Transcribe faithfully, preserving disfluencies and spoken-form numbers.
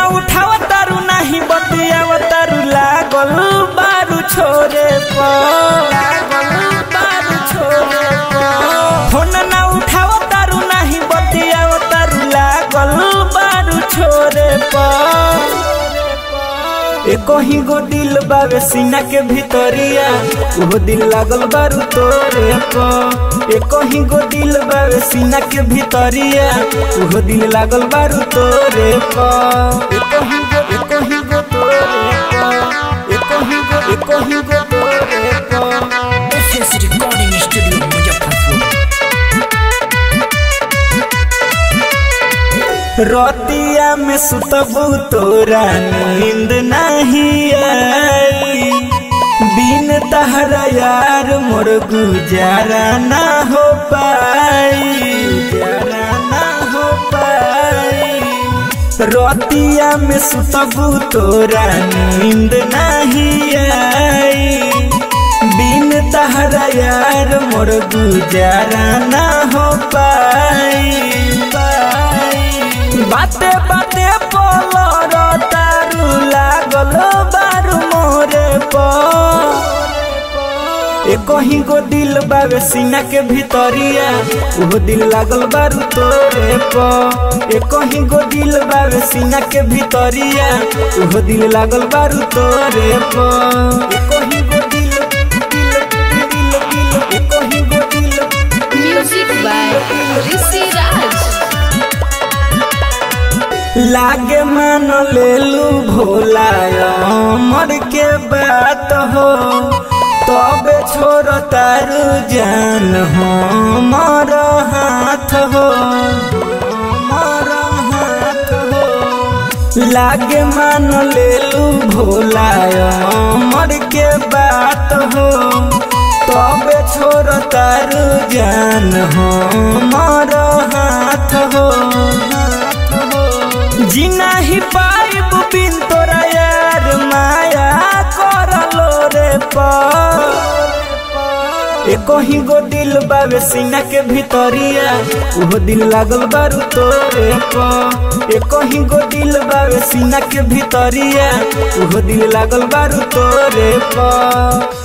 ना उठाव तारू नहीं बतियाव तारू लागल बारू छोरे पर लागल बारू छोरे पर फोन ना उठाव तारू नहीं बतियाव तारू लागल बारू छोरे पर एको ही गो दिल बावे सीना के भीतरिया वो दिल लागल बारू तोरे पर एको ही गो दिल बावे सीना के भीतरिया वो दिल लागल बारू तोरे पर एको ही गो एको ही गो तोरे पर एको ही गो एको ही गो तोरे पर एफएस रिकॉर्डिंग स्टूडियो मुजफ्फरपुर। रतिया में सुतबू तोरा नींद नहीं आई बिन तहरा यार मोर गुजारा ना हो पाई गुजारा ना हो पाई रतिया में सुतबू तोरा नींद नहीं आई बिन तहरा यार मोर गुजारा ना हो पाई बाते बाते बोलो तारू लागल बारू मोरे पर एको ही गो दिल बावे सीना के भीतरिया वो दिल लागल बारू तोरे पर एको ही गो दिल बावे सीना के भीतरिया वो दिल लागल बारू तोरे पर एको ही गो दिल दिल दिल दिल एको ही गो दिल म्यूजिक बाय ऋषि राज। लागे मान लेलू भोला मर के बात हो तबे छोड़ तारू जान हो मर हाथ हो मर हाथ हो लागे मान लेलू भोला मर के बात हो तबे छोड़ तारू जान हो मर हाथ हो जीना ही पाइब बिन तोरा यार माया करलो रे पर एको ही गो दिल बावे सीना के भीतरिया वो दिल लागल बारू तोरे पर एको ही गो दिल बावे सीना के भीतरिया वो दिल लागल बारू तोरे पर।